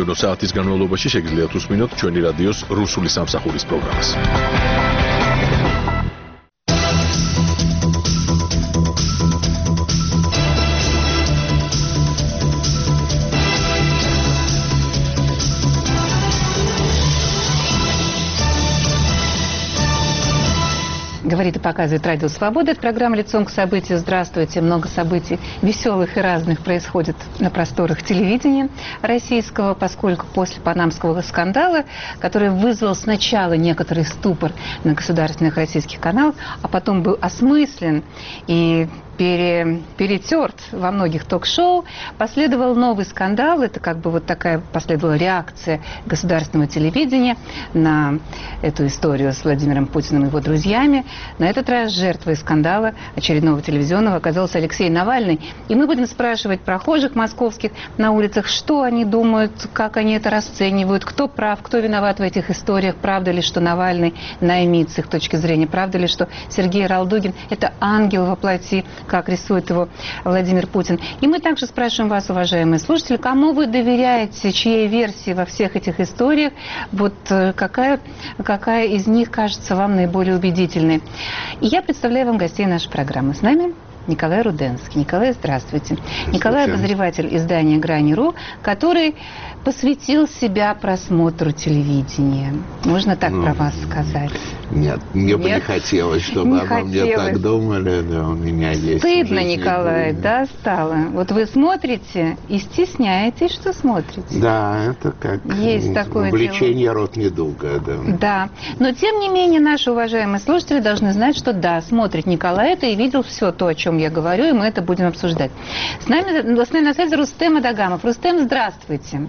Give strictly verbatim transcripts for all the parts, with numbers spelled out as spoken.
მომდევნო საათის განმავლობაში შეგიძლიათ უსმინოთ ჩვენი რადიოს რუსული სამსახურის პროგრამას. Говорит и показывает Радио Свобода. Это программа «Лицом к событию». Здравствуйте. Много событий веселых и разных происходит на просторах телевидения российского, поскольку после панамского скандала, который вызвал сначала некоторый ступор на государственных российских каналах, а потом был осмыслен и пере, перетерт во многих ток-шоу, последовал новый скандал. Это как бы вот такая последовала реакция государственного телевидения на эту историю с Владимиром Путиным и его друзьями. На этот раз жертвой скандала очередного телевизионного оказался Алексей Навальный. И мы будем спрашивать прохожих московских на улицах, что они думают, как они это расценивают, кто прав, кто виноват в этих историях, правда ли, что Навальный наймит с их точки зрения, правда ли, что Сергей Ралдугин – это ангел во плоти, как рисует его Владимир Путин. И мы также спрашиваем вас, уважаемые слушатели, кому вы доверяете, чьей версии во всех этих историях, вот какая, какая из них кажется вам наиболее убедительной. И я представляю вам гостей нашей программы. С нами Николай Руденский. Николай, здравствуйте. здравствуйте. Николай – обозреватель издания «Грани.ру», который посвятил себя просмотру телевидения. Можно так ну, про вас сказать? Нет, мне Нет? бы не хотелось, чтобы не обо хотелось. мне так думали. Да, у меня есть Стыдно, Николай, да, стало? Вот вы смотрите и стесняетесь, что смотрите. Да, это как есть такое увлечение дело. Род недуга. Да. да, но тем не менее наши уважаемые слушатели должны знать, что да, смотрит Николай это и видел все то, о чем я говорю, и мы это будем обсуждать. С нами, с нами на связи Рустем Адагамов. Рустем, здравствуйте.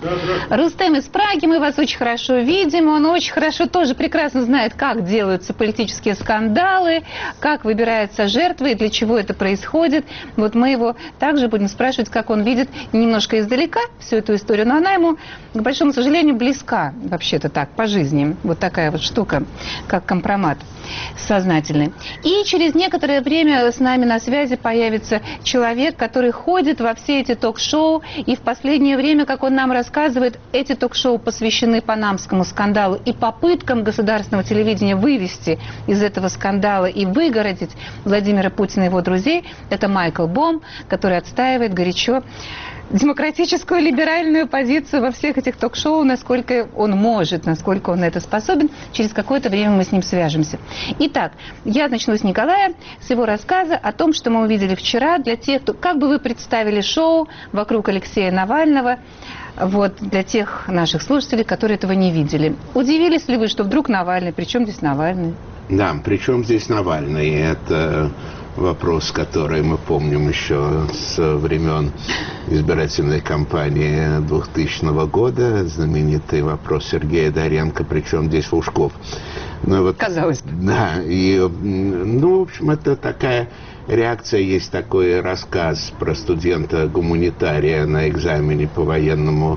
Рустем из Праги, мы вас очень хорошо видим, он очень хорошо, тоже прекрасно знает, как делаются политические скандалы, как выбираются жертвы и для чего это происходит. Вот мы его также будем спрашивать, как он видит немножко издалека всю эту историю, но она ему, к большому сожалению, близка, вообще-то так, по жизни. Вот такая вот штука, как компромат сознательный. И через некоторое время с нами на связи появится человек, который ходит во все эти ток-шоу, и в последнее время, как он нам рассказывает, эти ток-шоу посвящены панамскому скандалу и попыткам государственного телевидения вывести из этого скандала и выгородить Владимира Путина и его друзей. Это Майкл Бом, который отстаивает горячо демократическую либеральную позицию во всех этих ток-шоу, насколько он может, насколько он на это способен. Через какое-то время мы с ним свяжемся. Итак, я начну с Николая, с его рассказа о том, что мы увидели вчера. Для тех, кто... Как бы вы представили шоу вокруг Алексея Навального, вот, для тех наших слушателей, которые этого не видели. Удивились ли вы, что вдруг Навальный? Причем здесь Навальный? Да, причем здесь Навальный? Это вопрос, который мы помним еще с времен избирательной кампании двухтысячного года. Знаменитый вопрос Сергея Доренко, причем здесь Лужков. Ну, вот, казалось бы. Да, и, ну, в общем, это такая реакция, есть такой рассказ про студента-гуманитария на экзамене по военному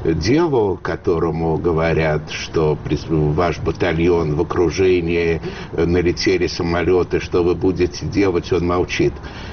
делу, которому говорят, что ваш батальон в окружении, налетели самолеты, что вы будете делать, он молчит.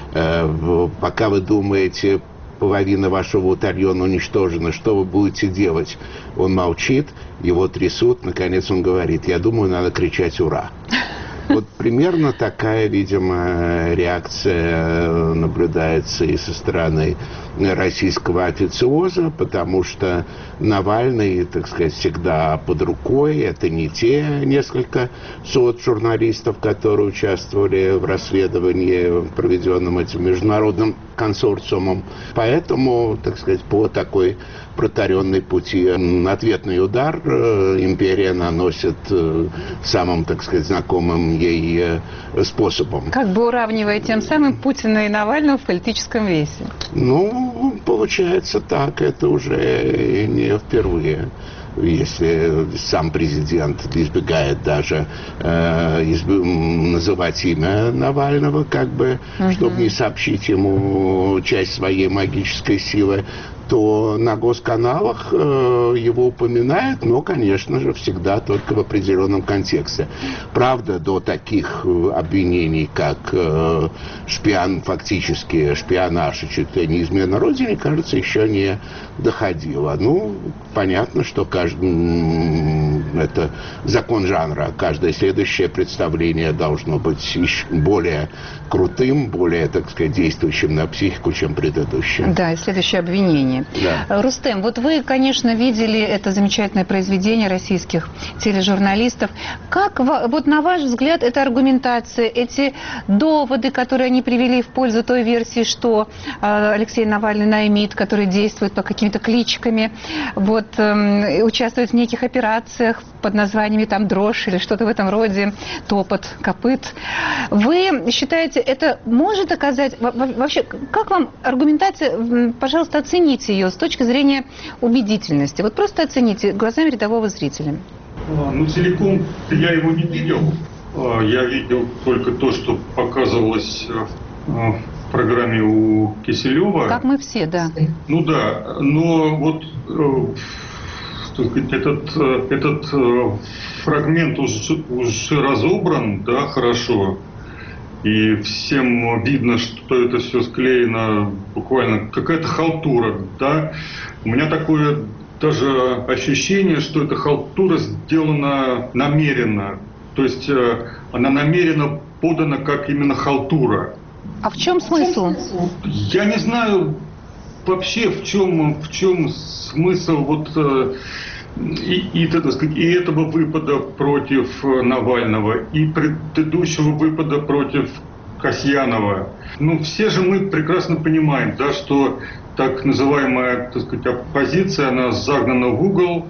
Пока вы думаете, половина вашего батальона уничтожена, что вы будете делать? Он молчит, его трясут, наконец он говорит, я думаю, надо кричать «Ура!». Вот примерно такая, видимо, реакция наблюдается и со стороны российского официоза, потому что Навальный, так сказать, всегда под рукой. Это не те несколько сот журналистов, которые участвовали в расследовании, проведенном этим международным консорциумом. Поэтому, так сказать, по такой протаренной пути ответный удар империя наносит самым, так сказать, знакомым ей способом. Как бы уравнивая тем самым Путина и Навального в политическом весе. Ну, получается так. Это уже не впервые. Если сам президент избегает даже э, изб... называть имя Навального, как бы, uh-huh. чтобы не сообщить ему часть своей магической силы, то на госканалах э, его упоминают, но, конечно же, всегда только в определенном контексте. Правда, до таких э, обвинений, как э, шпион, фактически шпионаж и чуть ли не измена родине, кажется, еще не доходило. Ну, понятно, что каждый, это закон жанра. Каждое следующее представление должно быть еще более крутым, более, так сказать, действующим на психику, чем предыдущее. Да, и следующее обвинение. Да. Рустем, вот вы, конечно, видели это замечательное произведение российских тележурналистов. Как, вот на ваш взгляд, эта аргументация, эти доводы, которые они привели в пользу той версии, что Алексей Навальный наймит, который действует по какими-то кличками, вот, э, участвует в неких операциях под названиями там «Дрожь» или что-то в этом роде, «Топот копыт». Вы считаете, это может оказать... Вообще, как вам аргументация, пожалуйста, оцените ее с точки зрения убедительности. Вот просто оцените глазами рядового зрителя. Ну, целиком я его не видел. Я видел только то, что показывалось в программе у Киселева. Как мы все, да. Ну да, но вот этот, этот фрагмент уже, уже разобран, да, хорошо. И всем видно, что это все склеено, буквально какая-то халтура, да. У меня такое даже ощущение, что эта халтура сделана намеренно. То есть она намеренно подана как именно халтура. А в чем смысл? Я не знаю вообще, в чем, в чем смысл вот... И, и, так сказать, и этого выпада против Навального, и предыдущего выпада против Касьянова. Ну, все же мы прекрасно понимаем, да, что так называемая, так сказать, оппозиция, она загнана в угол,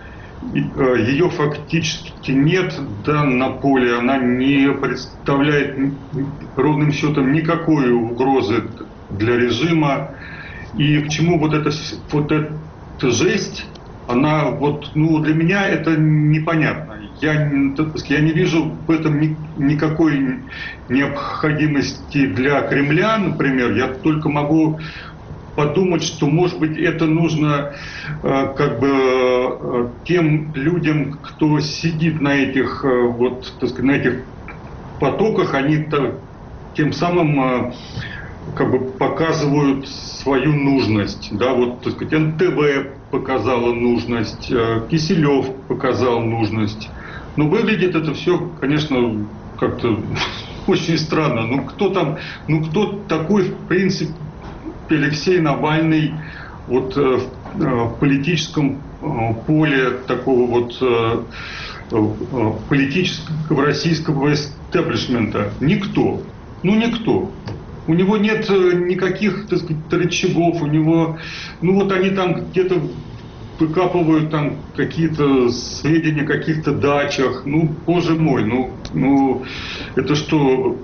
ее фактически нет, да, на поле, она не представляет ровным счетом никакой угрозы для режима. И к чему вот эта, вот эта жесть, она вот, ну, для меня это непонятно. Я, я не вижу в этом ни, никакой необходимости для Кремля, например. Я только могу подумать, что, может быть, это нужно э, как бы э, тем людям, кто сидит на этих, э, вот, так сказать, на этих потоках, они -то, тем самым э, как бы показывают свою нужность. Да, вот, так сказать, эн тэ вэ показала нужность, Киселев показал нужность. Но выглядит это все, конечно, как-то очень странно. Ну кто там, ну кто такой, в принципе, Алексей Навальный вот в политическом поле такого вот политического российского эстеблишмента? Никто. Ну никто. У него нет никаких, так сказать, рычагов, у него, ну вот они там где-то выкапывают там какие-то сведения о каких-то дачах. Ну, боже мой, ну, ну это что,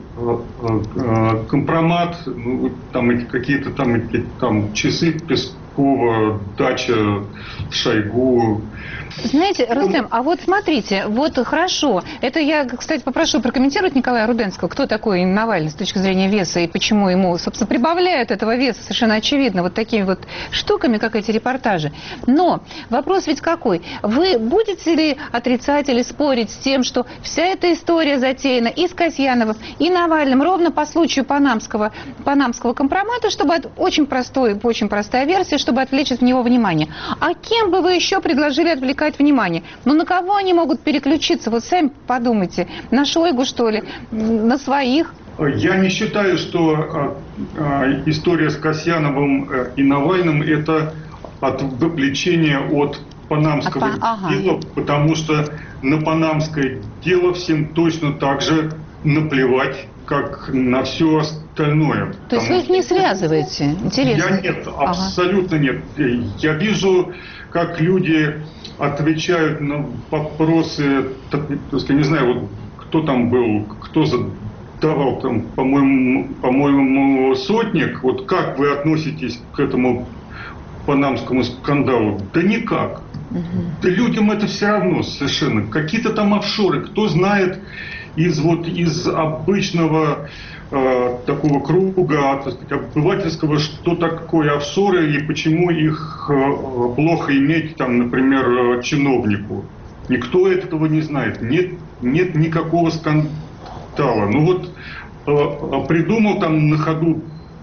компромат, ну, там эти какие-то там, эти, там часы Пескова, дача Шойгу. Знаете, Рустем, а вот смотрите, вот хорошо, это я, кстати, попрошу прокомментировать Николая Руденского, кто такой Навальный с точки зрения веса и почему ему, собственно, прибавляют этого веса, совершенно очевидно, вот такими вот штуками, как эти репортажи. Но вопрос ведь какой? Вы будете ли отрицать или спорить с тем, что вся эта история затеяна и с Касьяновым, и Навальным ровно по случаю панамского, панамского компромата, чтобы от, очень простой, очень простая версия, чтобы отвлечь от него внимание. А кем бы вы еще предложили отвлекать внимание? Ну на кого они могут переключиться? Вот сами подумайте. На Шойгу, что ли? На своих? Я не считаю, что а, а, история с Касьяновым и Навальным это отвлечение от панамского а, ага. дела, потому что на панамское дело всем точно так же наплевать, как на все остальное. То есть вы их не связываете? Интересно. Я нет, абсолютно ага. нет. Я вижу, как люди отвечают на вопросы, так, я не знаю, вот кто там был, кто задавал там, по-моему, по-моему, Сотник, вот как вы относитесь к этому панамскому скандалу? Да никак. Угу. Да людям это все равно совершенно. Какие-то там офшоры, кто знает из вот из обычного э, такого круга, так сказать, обывательского, что такое офшоры и почему их э, плохо иметь, там, например, чиновнику. Никто этого не знает. Нет, нет никакого скандала. Ну вот э, придумал там на ходу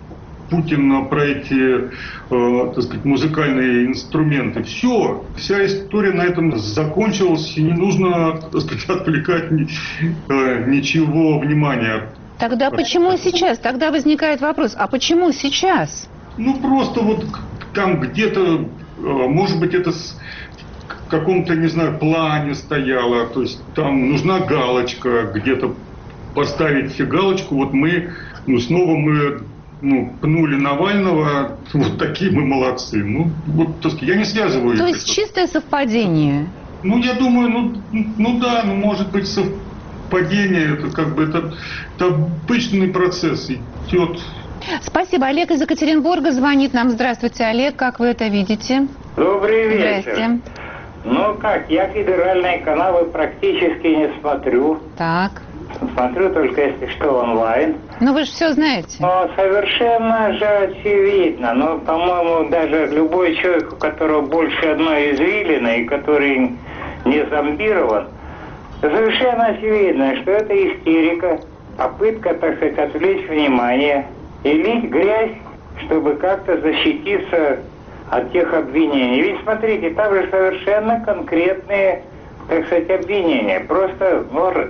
Путин про эти, э, так сказать, музыкальные инструменты. Все, вся история на этом закончилась, и не нужно, так сказать, отвлекать ни, э, ничего внимания. Тогда почему сейчас? Тогда возникает вопрос, а почему сейчас? Ну, просто вот там где-то, э, может быть, это с, в каком-то, не знаю, плане стояло, то есть там нужна галочка, где-то поставить галочку, вот мы, ну, снова мы... Ну, пнули Навального, вот такие мы молодцы. Ну, вот, так сказать, я не связываю. То есть чистое совпадение? Ну, я думаю, ну, ну да, ну, может быть, совпадение, это как бы, это, это обычный процесс идет. Спасибо. Олег из Екатеринбурга звонит нам. Здравствуйте, Олег, как вы это видите? Добрый вечер. Здрасте. Ну как, я федеральные каналы практически не смотрю. Так. Смотрю только, если что, онлайн. Ну вы же все знаете. Но совершенно же очевидно. Но, по-моему, даже любой человек, у которого больше одной извилины, и который не зомбирован, совершенно очевидно, что это истерика, попытка, так сказать, отвлечь внимание и лить грязь, чтобы как-то защититься от тех обвинений. Ведь, смотрите, там же совершенно конкретные, так сказать, обвинения. Просто, может...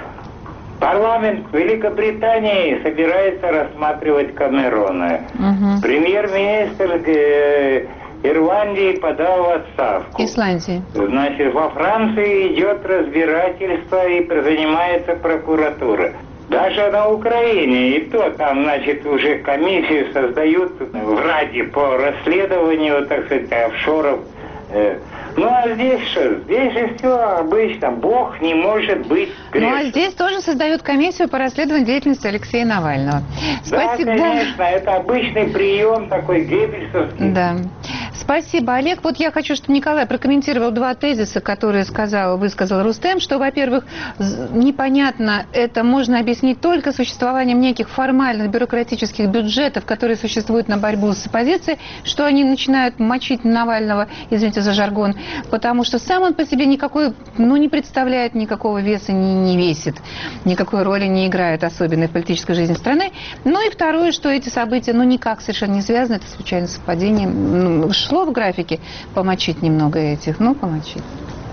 Парламент Великобритании собирается рассматривать Камерона. Угу. Премьер-министр э, Ирландии подал в отставку. Исландии. Значит, во Франции идет разбирательство и занимается прокуратура. Даже на Украине, и то там, значит, уже комиссию создают в Раде по расследованию, так сказать, офшоров. Э, Ну, а здесь что? Здесь же все обычно. Бог не может быть грешным. Ну, а здесь тоже создают комиссию по расследованию деятельности Алексея Навального. Спасибо. Да, конечно, это обычный прием такой геббельсовский. Да. Спасибо, Олег. Вот я хочу, чтобы Николай прокомментировал два тезиса, которые сказал, высказал Рустем, что, во-первых, непонятно, это можно объяснить только существованием неких формальных бюрократических бюджетов, которые существуют на борьбу с оппозицией, что они начинают мочить Навального, извините за жаргон, потому что сам он по себе никакой, ну, не представляет никакого веса, не, не весит, никакой роли не играет особенной в политической жизни страны. Ну и второе, что эти события, ну, никак совершенно не связаны, это случайное совпадение. Ну, шло в графике помочить немного этих, ну, помочить.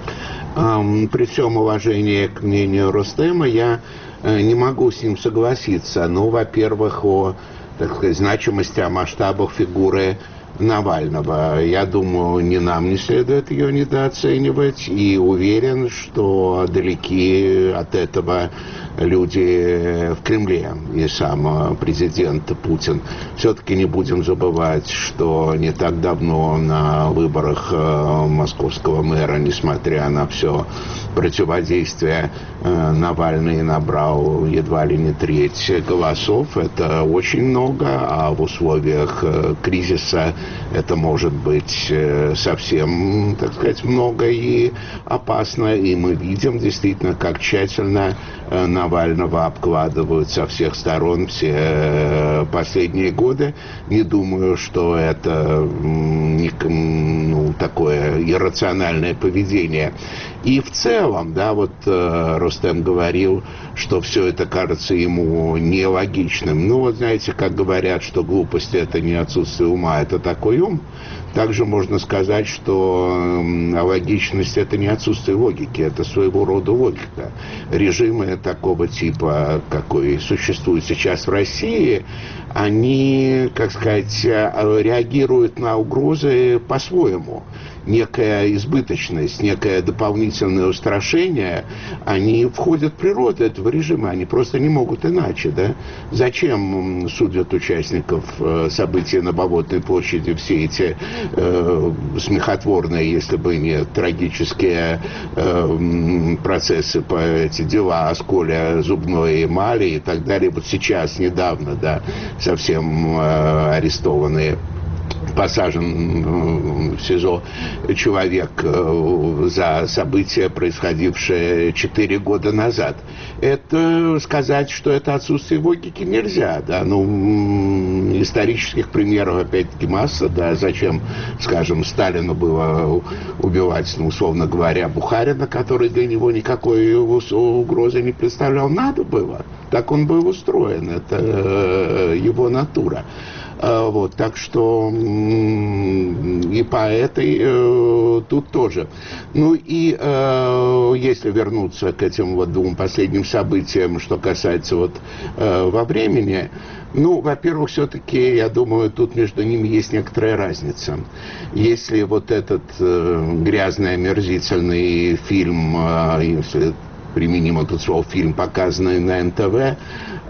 При всем уважении к мнению Рустема, я не могу с ним согласиться. Ну, во-первых, о, так сказать, значимости, о масштабах фигуры Навального. Я думаю, ни нам не следует ее недооценивать, и уверен, что далеки от этого люди в Кремле и сам президент Путин. Все-таки не будем забывать, что не так давно на выборах московского мэра, несмотря на все противодействие, Навальный набрал едва ли не треть голосов. Это очень много, а в условиях кризиса это может быть совсем, так сказать, много и опасно. И мы видим действительно, как тщательно Навального обкладывают со всех сторон все последние годы. Не думаю, что это ну, такое иррациональное поведение. И в целом, да, вот э, Рустем говорил, что все это кажется ему нелогичным. Ну, вот знаете, как говорят, что глупость – это не отсутствие ума, это такой ум. Также можно сказать, что э, логичность – это не отсутствие логики, это своего рода логика. Режимы такого типа, какой существует сейчас в России, они, как сказать, реагируют на угрозы по-своему. Некая избыточность, некое дополнительное устрашение, они входят в природу этого режима, они просто не могут иначе, да? Зачем судят участников событий на Болотной площади все эти э, смехотворные, если бы не трагические э, процессы, по эти дела о сколе зубной эмали и так далее, вот сейчас, недавно, да, совсем э, арестованные посажен в СИЗО человек за события, происходившие четыре года назад. Это сказать, что это отсутствие логики, нельзя. Да? Ну, исторических примеров, опять-таки, масса. Да? Зачем, скажем, Сталину было убивать, ну, условно говоря, Бухарина, который для него никакой угрозы не представлял? Надо было. Так он был устроен. Это его натура. Вот, так что и по этой э, тут тоже. Ну и э, если вернуться к этим вот двум последним событиям, что касается вот э, во времени, ну, во-первых, все-таки, я думаю, тут между ними есть некоторая разница. Если вот этот э, грязный, омерзительный фильм, э, если применим этот слово, фильм, показанный на эн тэ вэ,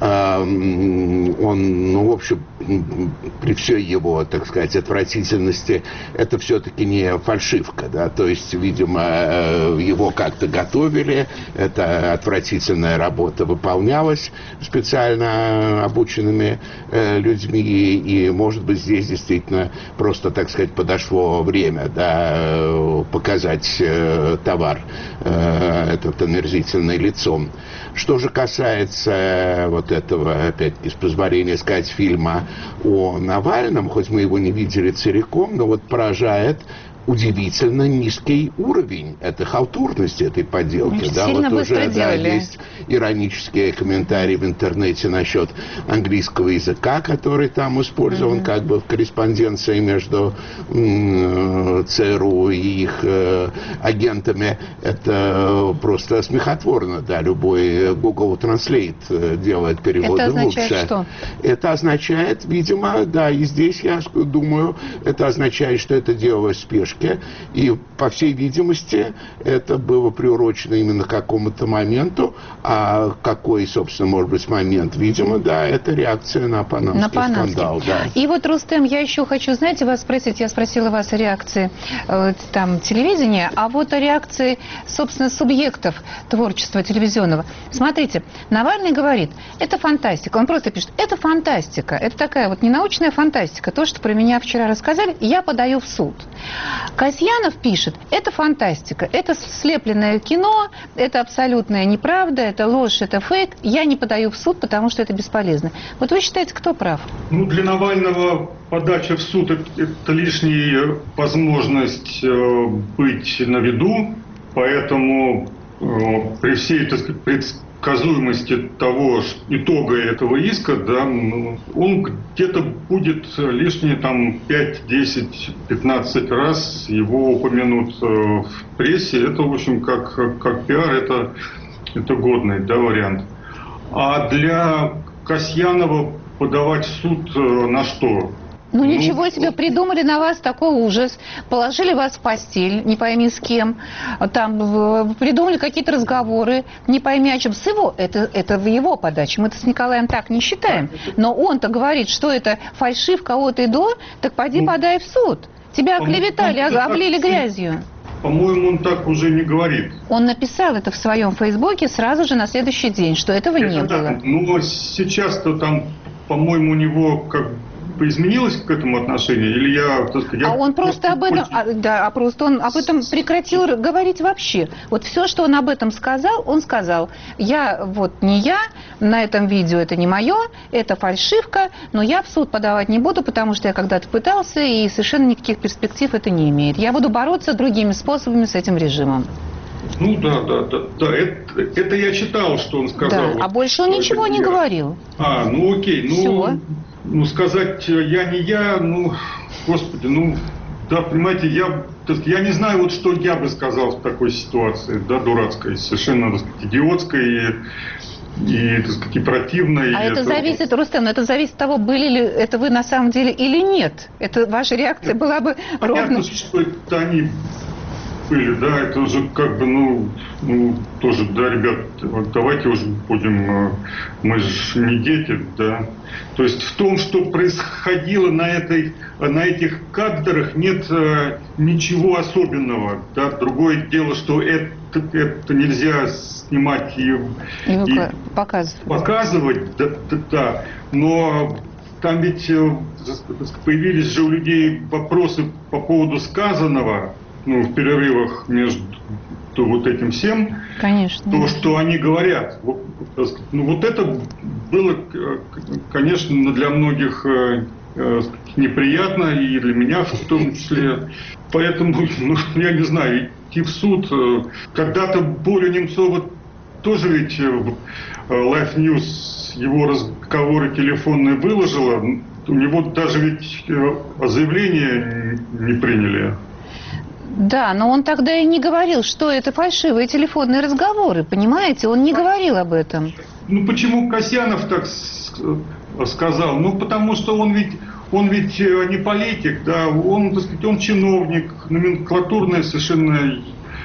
он, ну, в общем, при всей его, так сказать, отвратительности, это все-таки не фальшивка, да, то есть, видимо, его как-то готовили, эта отвратительная работа выполнялась специально обученными людьми, и, может быть, здесь действительно просто, так сказать, подошло время, да, показать товар, этот омерзительный лицом. Что же касается вот этого, опять-таки, с позволения сказать, фильма о Навальном, хоть мы его не видели целиком, но вот поражает удивительно низкий уровень этой халтурности, этой подделки. Очень да, сильно вот быстро уже да, делали. есть иронические комментарии в интернете насчет английского языка, который там использован mm-hmm. как бы в корреспонденции между м- ЦРУ и их э, агентами. Это просто смехотворно, да, любой Google Translate делает переводы это означает лучше. Что? Это означает, видимо, да, и здесь я думаю, это означает, что это делалось в спешке. И, по всей видимости, это было приурочено именно к какому-то моменту. А какой, собственно, может быть момент? Видимо, да, это реакция на панамский, на панамский. скандал. Да. И вот, Рустем, я еще хочу, знаете, вас спросить, я спросила вас о реакции э, там, телевидения, а вот о реакции, собственно, субъектов творчества телевизионного. Смотрите, Навальный говорит, это фантастика. Он просто пишет, это фантастика. Это такая вот ненаучная фантастика. То, что про меня вчера рассказали, я подаю в суд. Касьянов пишет, это фантастика, это слепленное кино, это абсолютная неправда, это ложь, это фейк, я не подаю в суд, потому что это бесполезно. Вот вы считаете, кто прав? Ну, для Навального подача в суд – это лишняя возможность э, быть на виду, поэтому э, при всей, так сказать, предсказуемости того итога этого иска, да, он где-то будет лишние там пять, десять, пятнадцать раз его упомянут в прессе. Это, в общем, как, как пиар, это, это годный, да, вариант. А для Касьянова подавать в суд на что? Ну, ничего себе, придумали на вас такой ужас, положили вас в постель, не пойми с кем, там придумали какие-то разговоры, не пойми о чем. С его, это, это в его подаче, мы-то с Николаем так не считаем, но он-то говорит, что это фальшивка от и до, так пойди подай в суд. Тебя оклеветали, облили грязью. По-моему, он так уже не говорит. Он написал это в своем фейсбуке сразу же на следующий день, что этого это не да, было. Ну, сейчас-то там, по-моему, у него как изменилось к этому отношение, или я, так сказать, я а он просто об этом, а, да, а просто он об этом прекратил говорить вообще. Вот все, что он об этом сказал, он сказал, я, вот не я, на этом видео это не мое, это фальшивка, но я в суд подавать не буду, потому что я когда-то пытался, и совершенно никаких перспектив это не имеет. Я буду бороться другими способами с этим режимом. Ну да, да, да, да. Это, это я читал, что он сказал. Да, а больше он ничего не говорил. А, ну окей, ну... Все. Ну, сказать «я не я», ну, господи, ну, да, понимаете, я, я не знаю, вот что я бы сказал в такой ситуации, да, дурацкой, совершенно, так сказать, идиотской и, и, так сказать, и противной. А и это, это зависит, Рустем, это зависит от того, были ли это вы на самом деле или нет. Это ваша реакция была бы понятно, ровно... что это они были, да, это уже как бы, ну, ну, тоже, да, ребят, вот давайте уже будем, мы же не дети, да. То есть в том, что происходило на, этой, на этих кадрах, нет э, ничего особенного. Да? Другое дело, что это, это нельзя снимать и, и, и показывать. показывать, да, да, да. Но там ведь появились же у людей вопросы по поводу сказанного, ну, в перерывах между вот этим всем. Конечно. То, что они говорят. Ну, вот это было, конечно, для многих неприятно, и для меня в том числе. Поэтому, ну, я не знаю, идти в суд. Когда-то Боря Немцова тоже ведь в Life News его разговоры телефонные выложила. У него даже ведь заявление не приняли. Да, но он тогда и не говорил, что это фальшивые телефонные разговоры, понимаете? Он не говорил об этом. Ну, почему Касьянов так сказал? Ну, потому что он ведь, он ведь не политик, да, он, так сказать, он чиновник, номенклатурная совершенно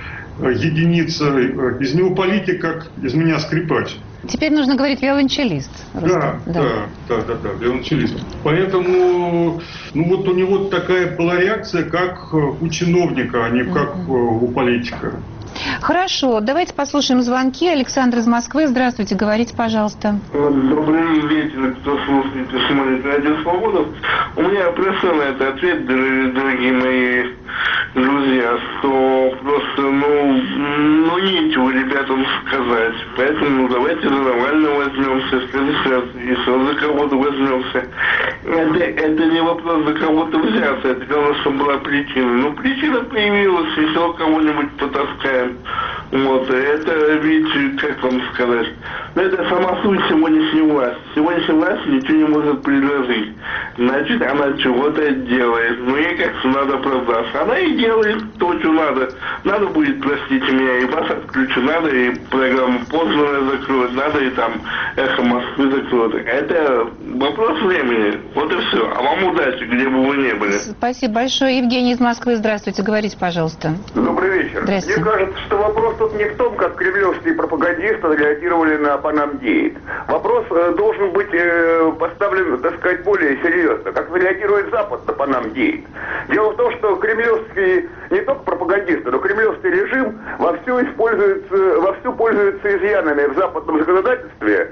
единица. Из него политик, как из меня скрипач. Теперь нужно говорить виолончелист. Да, да, да, да, да, да, виолончелист. Поэтому, ну вот у него такая была реакция, как у чиновника, а не как у политика. Хорошо, давайте послушаем звонки. Александр из Москвы. Здравствуйте, говорите, пожалуйста. Добрый вечер, кто слушает и смотрит Радио Свобода. У меня просто на это ответ, дорогие мои друзья, что просто, ну, ну нечего ребятам сказать. Поэтому ну, давайте за Навального возьмемся, в следующий раз еще за кого-то возьмемся. Это, это не вопрос за кого-то взяться, это главное, что была причина. Ну, причина появилась, еще кого-нибудь потаскаем. Вот, это ведь, как вам сказать, это сама суть сегодняшней власти. Сегодняшняя власть ничего не может предложить. Значит, она чего-то делает. Ну, ей как-то надо оправдаться. Она и делает то, что надо. Надо будет, простите меня, и вас отключу, надо и программу Познера закроют, надо и там Эхо Москвы закроют. Это вопрос времени. Вот и все. А вам удачи, где бы вы ни были. Спасибо большое. Евгений из Москвы. Здравствуйте. Говорите, пожалуйста. Добрый вечер. Здравствуйте. Мне кажется, что вопрос тут не в том, как кремлевские пропагандисты реагировали на Панамгейт. Вопрос э, должен быть э, поставлен, так сказать, более серьезно. Как реагирует Запад на Панамгейт? Дело в том, что кремлевские, не только пропагандисты, но кремлевский режим вовсю используется, вовсю пользуется изъянами в западном законодательстве,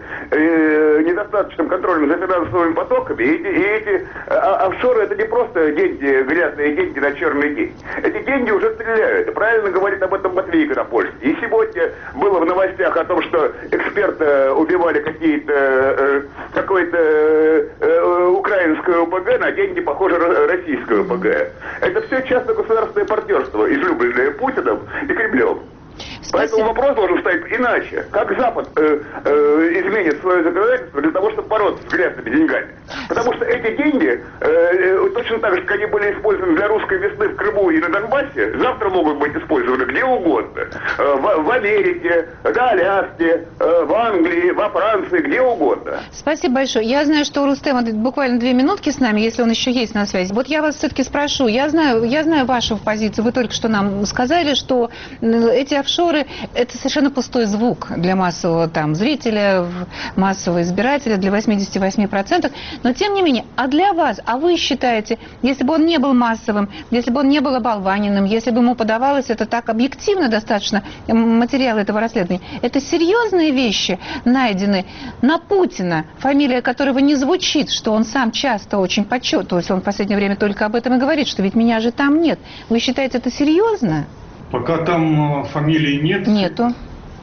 э, недостаточным контролем за финансовыми потоками. И эти, и эти а, офшоры — это не просто деньги, грязные деньги на черный день. Эти деньги уже стреляют. И правильно говорит об этом Матвей Конопольский. И сегодня было в новостях о том, что эксперта убивали какие-то, э, какое-то э, э, украинское ОПГ на деньги, похоже, российское ОПГ. Это все частно-государственное партнерство, излюбленное Путиным и Кремлем. Спасибо. Поэтому вопрос должен стоять иначе. Как Запад э, э, изменит свое законодательство для того, чтобы бороться с грязными деньгами? Потому что эти деньги, э, точно так же, как они были использованы для русской весны в Крыму и на Донбассе, завтра могут быть использованы где угодно. Э, в, в Америке, на Аляске, э, в Англии, во Франции, где угодно. Спасибо большое. Я знаю, что у Рустема буквально две минутки с нами, если он еще есть на связи. Вот я вас все-таки спрошу. Я знаю, я знаю вашу позицию. Вы только что нам сказали, что эти офшоры — это совершенно пустой звук для массового там зрителя, массового избирателя, для восьмидесяти восьми процентов. Но тем не менее, а для вас, а вы считаете, если бы он не был массовым, если бы он не был оболваненным, если бы ему подавалось это так объективно достаточно, материалы этого расследования, это серьезные вещи найдены на Путина, фамилия которого не звучит, что он сам часто очень почет, то есть он в последнее время только об этом и говорит, что ведь меня же там нет. Вы считаете это серьезно? Пока там фамилии нет, Нету.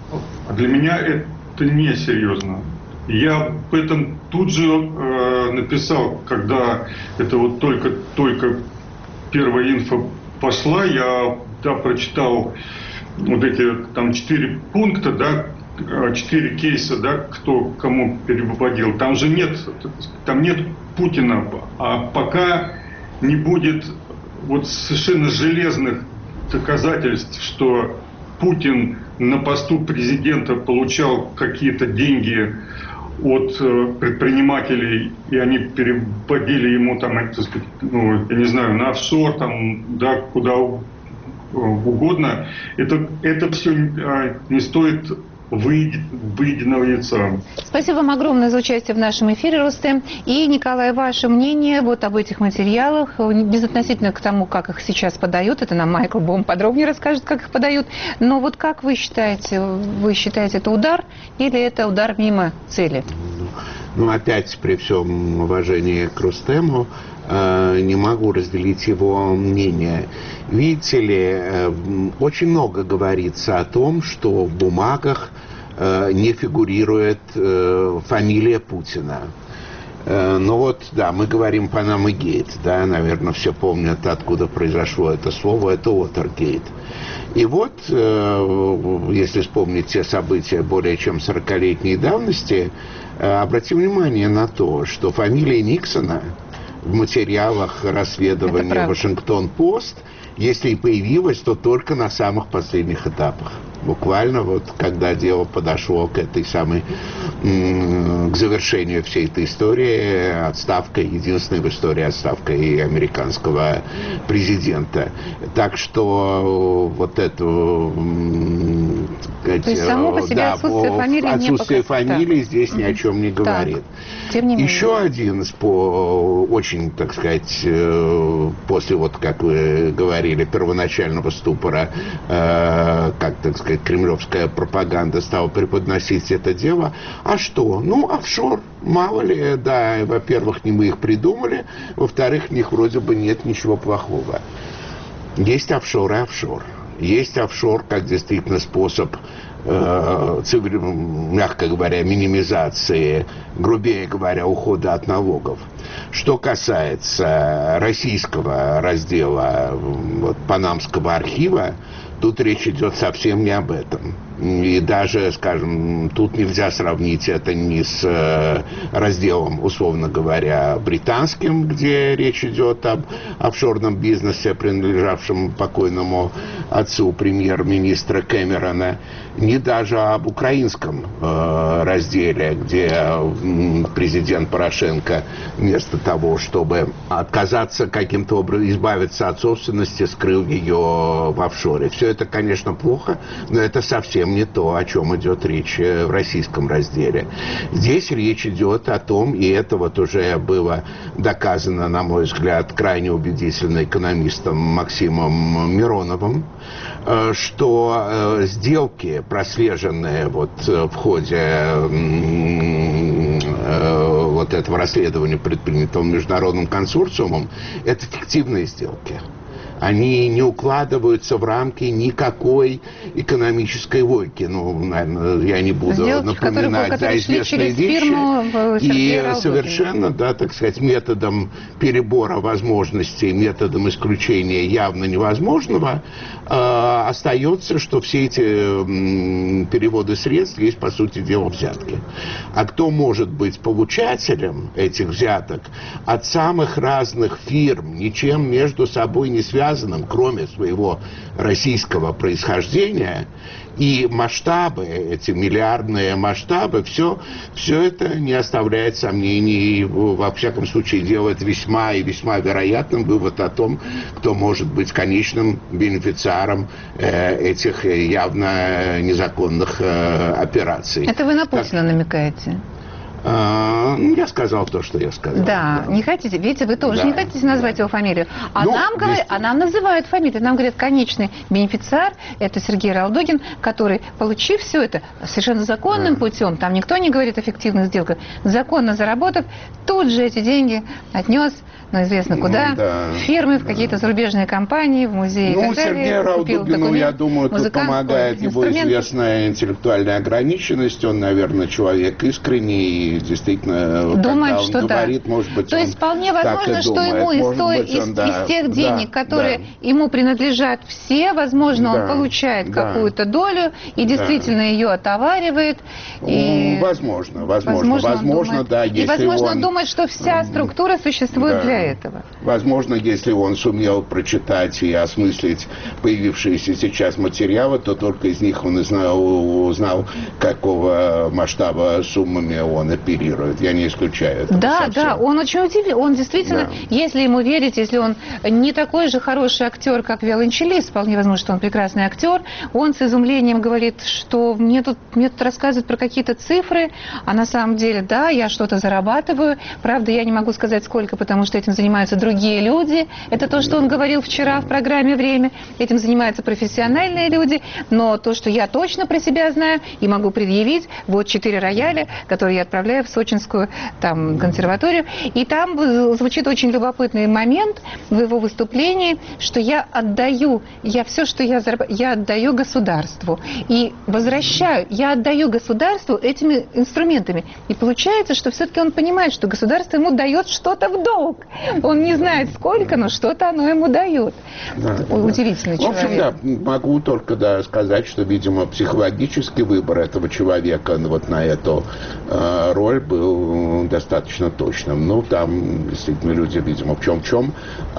Для меня это не серьезно. Я об этом тут же э, написал, когда это вот только-только первая инфа пошла, я да, прочитал вот эти там четыре пункта, да, четыре кейса, да, кто кому переводил. Там же нет, там нет Путина, а пока не будет вот совершенно железных доказательств, что Путин на посту президента получал какие-то деньги от предпринимателей, и они переводили ему там, так сказать, ну, я не знаю, на офшор, там, да, куда угодно. Это, это все не стоит выеденного яйца. Спасибо вам огромное за участие в нашем эфире, Рустем. И, Николай, ваше мнение вот об этих материалах, безотносительно к тому, как их сейчас подают, это нам Майкл Бом подробнее расскажет, как их подают, но вот как вы считаете, вы считаете, это удар или это удар мимо цели? Но опять, при всем уважении к Рустему, не могу разделить его мнение. Видите ли, очень много говорится о том, что в бумагах не фигурирует фамилия Путина. Ну вот, да, мы говорим Панама-гейт, да, наверное, все помнят, откуда произошло это слово, это Уотергейт. И вот, если вспомнить те события более чем сорокалетней давности, обратим внимание на то, что фамилия Никсона в материалах расследования «Вашингтон-Пост», если и появилась, то только на самых последних этапах. Буквально вот когда дело подошло к этой самой, к завершению всей этой истории, отставка, единственной в истории отставка и американского президента. Так что вот эту... То есть само по себе да, отсутствие фамилии, отсутствие фамилии здесь ни о чем не говорит. Тем не менее. Еще один по очень, так сказать, после вот, как вы говорили, первоначального ступора, как, так сказать, кремлевская пропаганда стала преподносить это дело. А что? Ну, офшор. Мало ли, да, во-первых, не мы их придумали, во-вторых, в них вроде бы нет ничего плохого. Есть офшор и офшор. Есть офшор как действительно способ, э, цивили... мягко говоря, минимизации, грубее говоря, ухода от налогов. Что касается российского раздела вот, Панамского архива, тут речь идет совсем не об этом. И даже, скажем, тут нельзя сравнить это ни с э, разделом, условно говоря, британским, где речь идет об офшорном бизнесе, принадлежавшем покойному отцу премьер-министра Кэмерона, ни даже об украинском э, разделе, где э, президент Порошенко вместо того, чтобы отказаться каким-то образом, избавиться от собственности, скрыл ее в офшоре. Все это, конечно, плохо, но это совсем не то, о чем идет речь в российском разделе. Здесь речь идет о том, и это вот уже было доказано, на мой взгляд, крайне убедительно экономистом Максимом Мироновым, что сделки, прослеженные вот в ходе вот этого расследования, предпринятого международным консорциумом, это фиктивные сделки. Они не укладываются в рамки никакой экономической логики. Ну, наверное, я не буду сделки, напоминать которые, да, известные вещи. И совершенно, да, так сказать, методом перебора возможностей, методом исключения явно невозможного, э, остается, что все эти э, переводы средств есть, по сути дела, взятки. А кто может быть получателем этих взяток от самых разных фирм, ничем между собой не связанных, кроме своего российского происхождения, и масштабы, эти миллиардные масштабы, все, все это не оставляет сомнений, во всяком случае делает весьма и весьма вероятным вывод о том, кто может быть конечным бенефициаром э, этих явно незаконных э, операций. Это вы на Путина так... намекаете? Я сказал то, что я сказал. Да, да. Не хотите, видите, вы тоже да. не хотите назвать да. его фамилию. А, ну, нам говорят, а нам называют фамилию. Нам говорят, конечный бенефициар, это Сергей Ралдугин, который, получив все это совершенно законным да. путем, там никто не говорит о фиктивных сделках, законно заработав, тут же эти деньги отнес, ну, известно куда, да, фирмы, в какие-то да. зарубежные компании, в музеи ну, и так далее. Сергею Ралдугину, я думаю, тут помогает его известная интеллектуальная ограниченность. Он, наверное, человек искренний, и действительно, думает, когда он что говорит, да. может быть, то есть вполне возможно, что думает. ему из, той, быть, из, он, да, из тех денег, да, которые да. ему принадлежат все, возможно, да, он получает да. какую-то долю и действительно да. ее отоваривает. И... Возможно, возможно, возможно, возможно думает, да. Если и, возможно, он думает, что вся структура существует да. для этого. Возможно, если он сумел прочитать и осмыслить появившиеся сейчас материалы, то только из них он узнал, узнал какого масштаба суммами он оперирует. Я не исключаю этого. Да, совсем. да, он очень удивлен. Он действительно, да. если ему верить, если он не такой же хороший актер, как Виолончелист, вполне возможно, что он прекрасный актер, он с изумлением говорит, что мне тут, мне тут рассказывают про какие-то цифры, а на самом деле, да, я что-то зарабатываю. Правда, я не могу сказать сколько, потому что этим занимаются другие люди. Это то, что он говорил вчера в программе «Время». Этим занимаются профессиональные люди. Но то, что я точно про себя знаю и могу предъявить, вот четыре рояля, которые я отправляю отправляю в Сочинскую там, консерваторию. И там звучит очень любопытный момент в его выступлении, что я отдаю, я все, что я зарабатываю, я отдаю государству. И возвращаю, я отдаю государству этими инструментами. И получается, что все-таки он понимает, что государство ему дает что-то в долг. Он не знает сколько, но что-то оно ему дает. Да, Удивительный да. человек. В общем, да, могу только да, сказать, что, видимо, психологический выбор этого человека вот на эту э, роль был достаточно точным. Ну, там действительно люди, видимо, в чем-чем,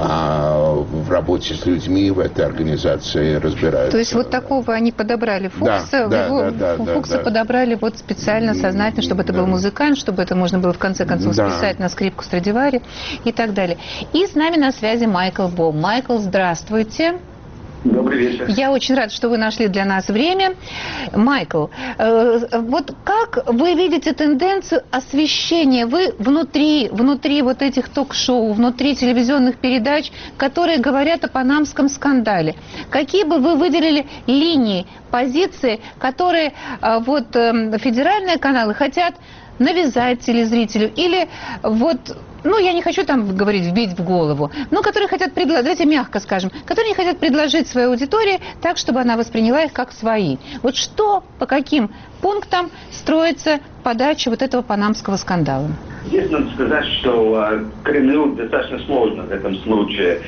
а в работе с людьми в этой организации разбираются. То есть вот такого они подобрали Фукса, да, его, да, да, да, Фукса да. подобрали вот специально, сознательно, чтобы это да. был музыкант, чтобы это можно было в конце концов да. списать на скрипку Страдивари и так далее. И с нами на связи Майкл Бом. Майкл, здравствуйте. Добрый вечер. Я очень рада, что вы нашли для нас время. Майкл, э, вот как вы видите тенденцию освещения? Вы внутри, внутри вот этих ток-шоу, внутри телевизионных передач, которые говорят о панамском скандале. Какие бы вы выделили линии, позиции, которые э, вот э, федеральные каналы хотят навязать телезрителю или вот... Ну, я не хочу там говорить вбить в голову, но которые хотят предложить, давайте мягко скажем, которые не хотят предложить своей аудитории так, чтобы она восприняла их как свои. Вот что, по каким пунктам строится подача вот этого панамского скандала? Здесь надо сказать, что э, Кремлю достаточно сложно в этом случае.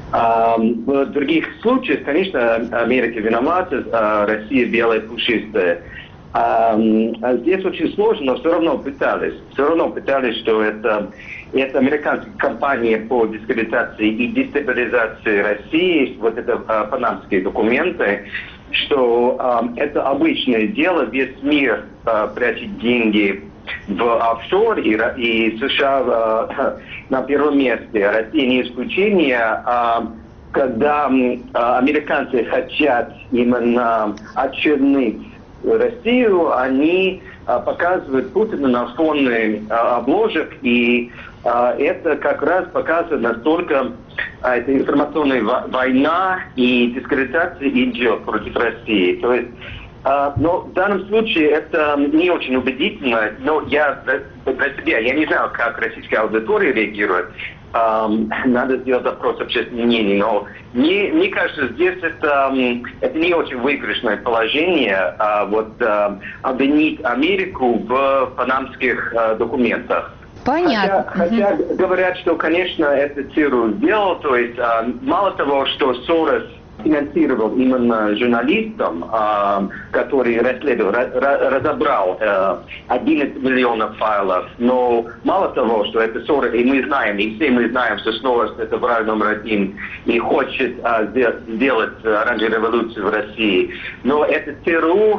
А, в других случаях, конечно, Америка виновата, а Россия белая пушистая. А, а здесь очень сложно, но все равно пытались. Все равно пытались, что это, это американская кампания по дискредитации и дестабилизации России, вот это а, панамские документы, что а, это обычное дело, весь мир а, прячет деньги в офшор, и, и США а, на первом месте, Россия не исключение. А, когда а, американцы хотят именно очернить Россию, они а, показывают Путина на фоне а, обложек, и а, это как раз показывает, настолько а, эта информационная война и дискредитация идет против России. То есть, а, но в данном случае это не очень убедительно, но я для себя, я не знаю, как российская аудитория реагирует. Um, надо сделать опрос общественного мнения, но мне, мне кажется, здесь это, это не очень выигрышное положение, а вот а, обвинить Америку в панамских а, документах. Понятно. Хотя, хотя угу. говорят, что, конечно, это ЦРУ сделал, то есть а, мало того, что Сорос финансировал именно журналистам, а, который расследовал, разобрал а, одиннадцать миллионов файлов. Но мало того, что это Сорос, и мы знаем, и все мы знаем, что Сорос это враг номер один и хочет а, сделать оранжевую революцию в России. Но это ЦРУ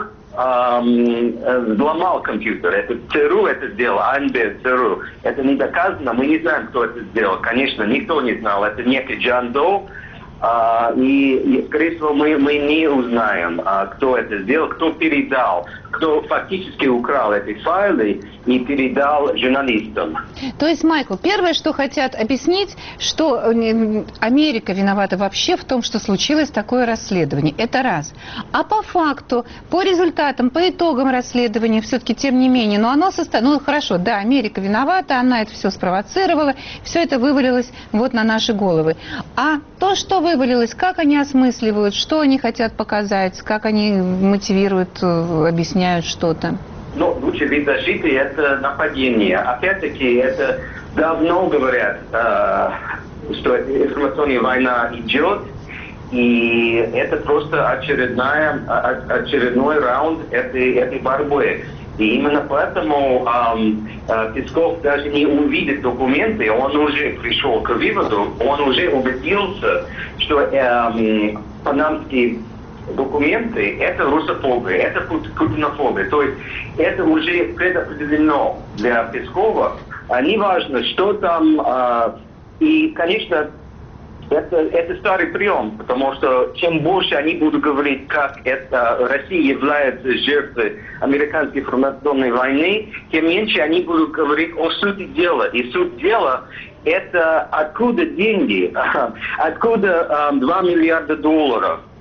Um, взломал компьютер. Это ЦРУ это сделал, АНБ, ЦРУ. Это не доказано, мы не знаем, кто это сделал. Конечно, никто не знал. Это некий Джон Доу. Uh, и, и, скорее всего, мы, мы не узнаем, uh, кто это сделал, кто передал, кто фактически украл эти файлы и передал журналистам. То есть, Майкл, первое, что хотят объяснить, что Америка виновата вообще в том, что случилось такое расследование. Это раз. А по факту, по результатам, по итогам расследования, все-таки, тем не менее, но оно состоит... Ну, хорошо, да, Америка виновата, она это все спровоцировала, все это вывалилось вот на наши головы. А то, что вывалилось, как они осмысливают, что они хотят показать, как они мотивируют, объясняют что-то? Ну, лучший вид защиты – это нападение. Опять-таки, это давно говорят, э, что информационная война идет, и это просто очередная, очередной раунд этой, этой борьбы. И именно поэтому эм, э, Песков даже не увидит документы, он уже пришел к выводу, он уже убедился, что эм, панамские документы – это русофобия, это путинофобия. То есть это уже предопределено для Пескова. А не важно, что там. Э, и, конечно, это, это старый прием, потому что чем больше они будут говорить, как это Россия является жертвой американской информационной войны, тем меньше они будут говорить о сути дела. И суть дела – это откуда деньги, откуда э, два миллиарда долларов.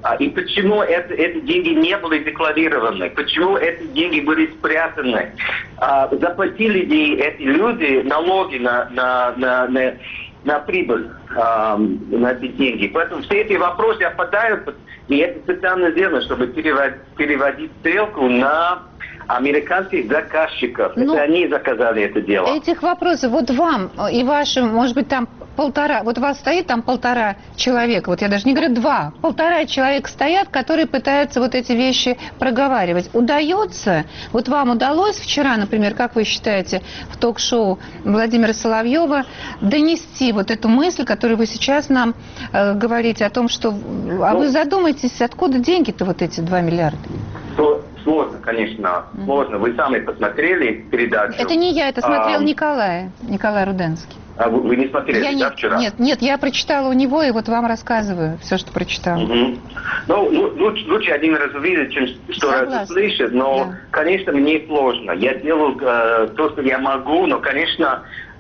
И почему это, эти деньги не были декларированы? Почему эти деньги были спрятаны? Заплатили ли эти люди налоги на, на, на, на, на прибыль, на эти деньги? Поэтому все эти вопросы отпадают, и это специально сделано, чтобы переводить, переводить стрелку на американских заказчиков. Ну, это они заказали это дело. Этих вопросов, вот вам и вашим, может быть, там полтора, вот у вас стоит там полтора человека, вот я даже не говорю два, полтора человека стоят, которые пытаются вот эти вещи проговаривать. Удается, вот вам удалось вчера, например, как вы считаете, в ток-шоу Владимира Соловьева донести вот эту мысль, которую вы сейчас нам э, говорите о том, что... А ну, вы задумаетесь, откуда деньги-то вот эти два миллиарда? Сложно, конечно, сложно. Вы сами посмотрели передачу. Это не я, это смотрел а, Николай, Николай Руденский. А вы, вы не смотрели, я да, не, вчера? Нет, нет, я прочитала у него, и вот вам рассказываю все, что прочитала. Угу. Ну, ну лучше, лучше один раз увидеть, чем сто раз услышать, но, да. Конечно, мне сложно. Я делаю э, то, что я могу, но, конечно, э,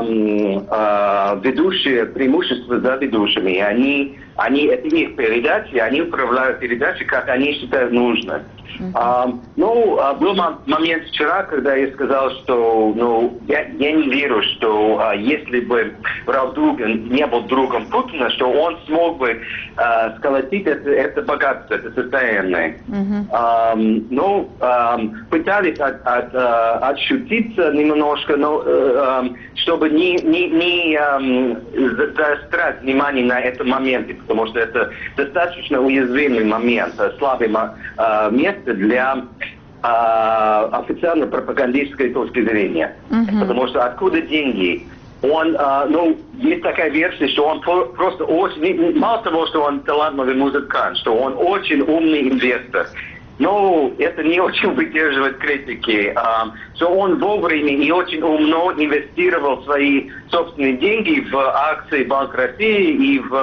э, ведущие, преимущество за ведущими, они, они, это их передачи, они управляют передачей, как они считают нужно. Uh-huh. Uh, ну, uh, был момент вчера, когда я сказал, что ну, я, я не верю, что uh, если бы Ральф Дугин не был другом Путина, что он смог бы uh, сколотить это, это богатство, это состояние. Uh-huh. Um, ну, um, пытались от, от, uh, отшутиться немножко, но uh, чтобы не, не, не um, заострять внимание на этом моменте, потому что это достаточно уязвимый момент, слабый uh, место для э, официальной пропагандистской точки зрения. Uh-huh. Потому что откуда деньги? Он, э, ну, есть такая версия, что он просто очень, мало того, что он талантливый музыкант, что он очень умный инвестор. Но это не очень выдерживает критики. Uh, что он вовремя и очень умно инвестировал свои собственные деньги в акции Банка России и в,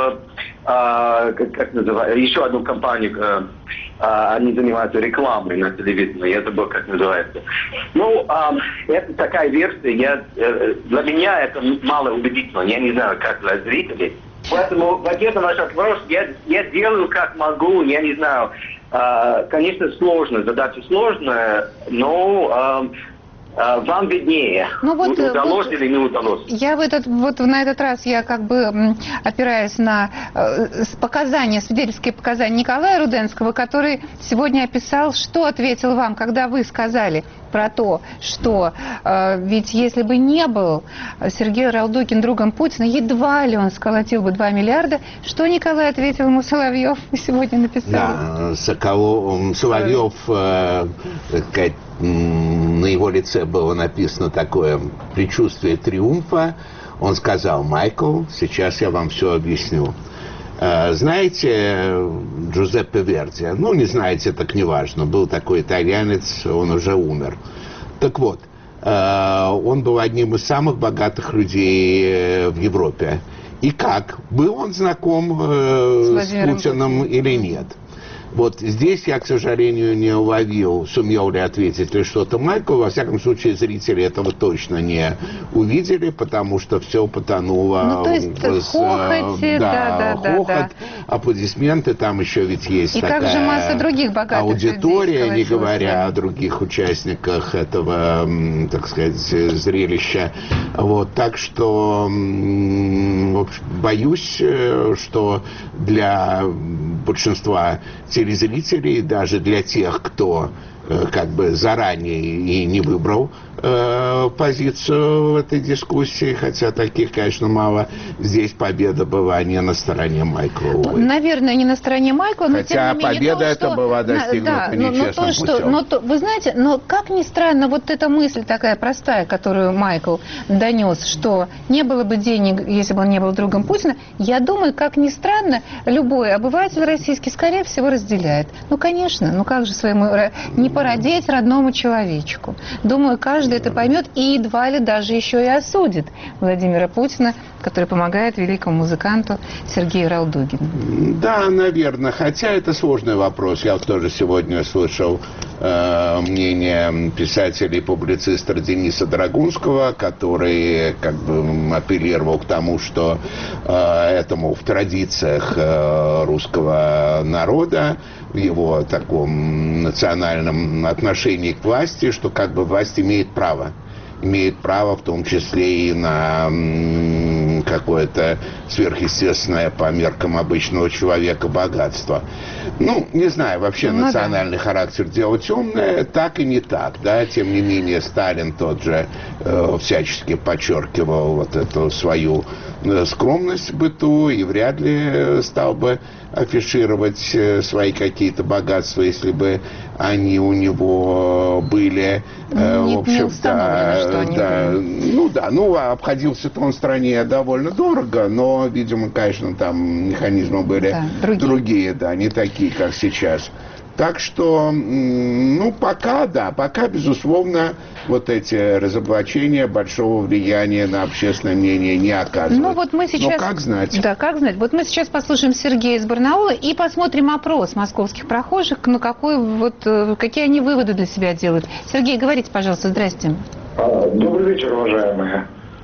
uh, как, как называется, еще одну компанию, uh, Uh, они занимаются рекламой на телевидении, я забыл, как называется. Ну, uh, это такая версия, я, uh, для меня это мало убедительно, я не знаю, как для зрителей. Поэтому в ответ на ваш вопрос я, я делаю как могу, я не знаю, uh, конечно, сложно, задача сложная, но... Uh, вам виднее, ну, вот, удалось вот, или не удалось. Я в этот, вот на этот раз, я как бы опираюсь на э, показания, свидетельские показания Николая Руденского, который сегодня описал, что ответил вам, когда вы сказали про то, что э, ведь если бы не был Сергей Ралдукин другом Путина, едва ли он сколотил бы два миллиарда. Что Николай ответил ему Соловьев сегодня написал? Да, Соколов, Соловьев, э, так сказать, на его лице было написано такое предчувствие триумфа. Он сказал: Майкл, сейчас я вам все объясню. Знаете Джузеппе Верди? Ну, не знаете, так не важно. Был такой итальянец, он уже умер. Так вот, он был одним из самых богатых людей в Европе. И как? Был он знаком с, с Путиным или нет? Вот здесь я, к сожалению, не уловил, сумел ли ответить ли что-то Майкл. Во всяком случае, зрители этого точно не увидели, потому что все потонуло. Ну, то есть в хохоте, да, да, да, хохот, да. Аплодисменты, там еще ведь есть и такая как же масса других богатых аудитория, людей, не говоря о других участниках этого, так сказать, зрелища. Вот, так что боюсь, что для большинства телезрителей, даже для тех, кто э, как бы заранее и не выбрал э, позицию в этой дискуссии, хотя таких, конечно, мало, здесь победа была не на стороне Майкла. Увы. Наверное, не на стороне Майкла, но хотя тем не менее, победа то, эта что... была достигнута да, но, нечестным но то, путем. Что, но то, вы знаете, но как ни странно, вот эта мысль такая простая, которую Майкл донес, что не было бы денег, если бы он не был другом Путина, я думаю, как ни странно, любой обыватель российский, скорее всего, разделяет. Ну, конечно, ну как же своему не породеть родному человечку. Думаю, каждый это поймет и едва ли даже еще и осудит Владимира Путина, который помогает великому музыканту Сергею Ралдугину. Да, наверное, хотя это сложный вопрос. Я вот тоже сегодня слышал э, мнение писателя и публициста Дениса Драгунского, который как бы апеллировал к тому, что э, этому в традициях э, русского народа, в его таком национальном отношении к власти, что как бы власть имеет право. имеет право в том числе и на какое-то сверхъестественное по меркам обычного человека богатство. Ну, не знаю, вообще ну, национальный да. характер дело темное, так и не так, да, тем не менее Сталин тот же э, всячески подчеркивал вот эту свою э, скромность в быту и вряд ли стал бы афишировать э, свои какие-то богатства, если бы они у него были. Э, не, в общем, не установлено, да, что они да, были. Ну да, ну обходился-то он в стране довольно дорого, но, видимо, конечно, там механизмы были да, другие. другие, да, не такие, как сейчас. Так что, ну, пока, да, пока, безусловно, вот эти разоблачения большого влияния на общественное мнение не оказывают. Ну, вот мы сейчас... Но как знать? Да, как знать. Вот мы сейчас послушаем Сергея из Барнаула и посмотрим опрос московских прохожих, ну, какой, вот, какие они выводы для себя делают. Сергей, говорите, пожалуйста, здрасте. Добрый вечер, уважаемые.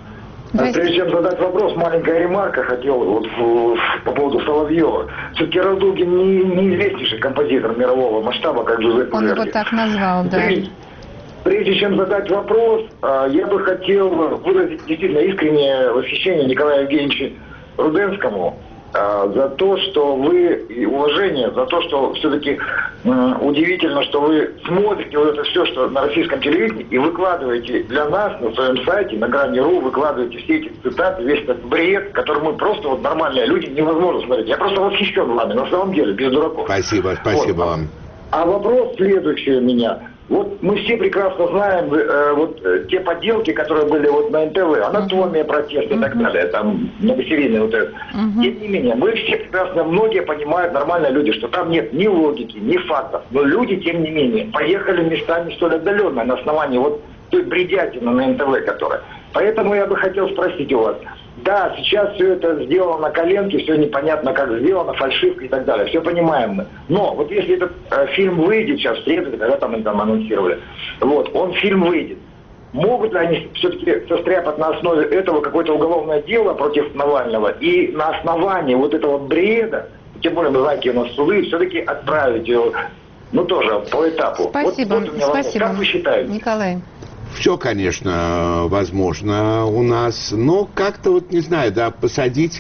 Прежде чем задать вопрос, маленькая ремарка хотел вот в, в, по поводу Соловьева. Все-таки Радугин не, не известнейший композитор мирового масштаба, как Джузеппе Он Верди. его так назвал, да. Прежде, прежде чем задать вопрос, я бы хотел выразить действительно искреннее восхищение Николаю Евгеньевичу Руденскому за то, что вы, и уважение за то, что все-таки э, удивительно, что вы смотрите вот это все, что на российском телевидении, и выкладываете для нас на своем сайте, на Грани.ру, выкладываете все эти цитаты, весь этот бред, который мы просто, вот нормальные люди, невозможно смотреть. Я просто восхищен вами, на самом деле, без дураков. Спасибо, спасибо вот. вам. А вопрос следующий у меня. Вот мы все прекрасно знаем э, вот э, те подделки, которые были вот на эн тэ вэ, анатомия протеста и так далее, там многосерийные вот это. Uh-huh. Тем не менее, мы все прекрасно, многие понимают, нормальные люди, что там нет ни логики, ни фактов. Но люди, тем не менее, поехали местами столь отдаленные на основании вот той бредятины на эн тэ вэ, которая. Поэтому я бы хотел спросить у вас. Да, сейчас все это сделано на коленке, все непонятно, как сделано, фальшивка и так далее. Все понимаем мы. Но вот если этот э, фильм выйдет сейчас в среду, когда там, там анонсировали, вот, он фильм выйдет. Могут ли они все-таки состряпать на основе этого какое-то уголовное дело против Навального и на основании вот этого бреда, тем более мы знаем, какие у нас суды, все-таки отправить его, ну тоже по этапу. Спасибо, вот, вот спасибо. Как вы считаете? Николай. Все, конечно, возможно у нас, но как-то вот, не знаю, да, посадить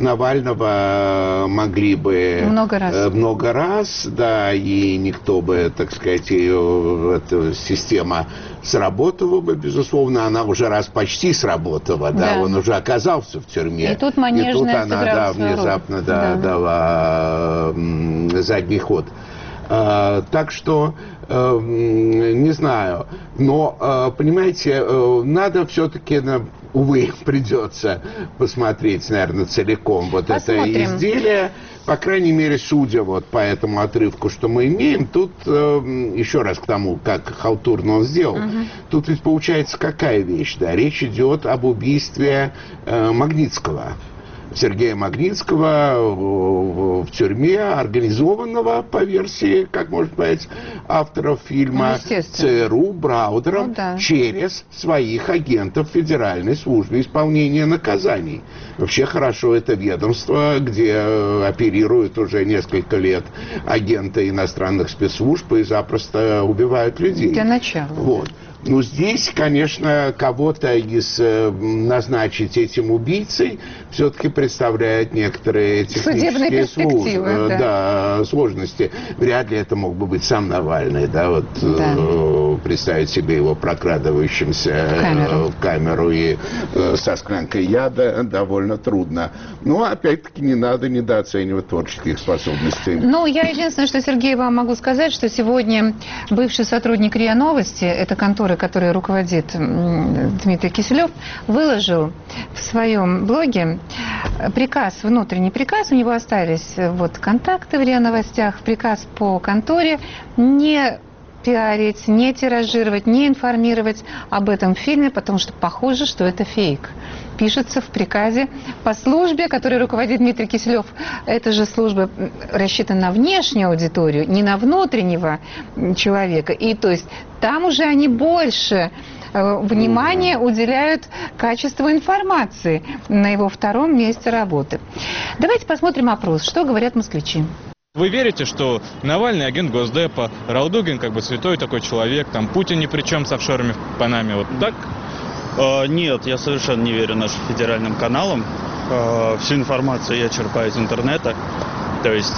Навального могли бы много раз, много раз, да, и никто бы, так сказать, ее, эта система сработала бы, безусловно, она уже раз почти сработала, да, да он уже оказался в тюрьме. И тут манежная и тут она, да, внезапно, да, да. дала задний ход. Uh, так что, uh, не знаю, но, uh, понимаете, uh, надо все-таки, увы, придется посмотреть, наверное, целиком вот Посмотрим. это изделие. По крайней мере, судя вот по этому отрывку, что мы имеем, тут, uh, еще раз к тому, как халтурно он сделал, uh-huh. тут ведь получается какая вещь, да, речь идет об убийстве uh, Магнитского. Сергея Магнитского в тюрьме, организованного, по версии, как можно сказать, авторов фильма, ЦРУ Браудером, ну, да. через своих агентов Федеральной службы исполнения наказаний. Вообще хорошо это ведомство, где оперируют уже несколько лет агенты иностранных спецслужб и запросто убивают людей. Для начала. Вот. Ну, здесь, конечно, кого-то из э, назначить этим убийцей все-таки представляет некоторые технические служ... да. Да, сложности. Вряд ли это мог бы быть сам Навальный, да, вот да. Э, представить себе его прокрадывающимся э, в камеру и э, со склянкой яда довольно трудно. Но, опять-таки, не надо недооценивать творческих способностей. Ну, я единственное, что, Сергей, вам могу сказать, что сегодня бывший сотрудник РИА Новости, это контора, который руководит Дмитрий Киселев, выложил в своем блоге приказ, внутренний приказ, у него остались вот контакты в РИА Новостях, приказ по конторе не пиарить, не тиражировать, не информировать об этом фильме, потому что похоже, что это фейк. Пишется в приказе по службе, которой руководит Дмитрий Киселев. Эта же служба рассчитана на внешнюю аудиторию, не на внутреннего человека. И то есть там уже они больше внимания уделяют качеству информации на его втором месте работы. Давайте посмотрим опрос. Что говорят москвичи? Вы верите, что Навальный агент Госдепа, Ралдугин как бы святой такой человек, там Путин ни при чем с офшорами в Панаме, вот так? Uh, нет, я совершенно не верю нашим федеральным каналам. Uh, всю информацию я черпаю из интернета. То есть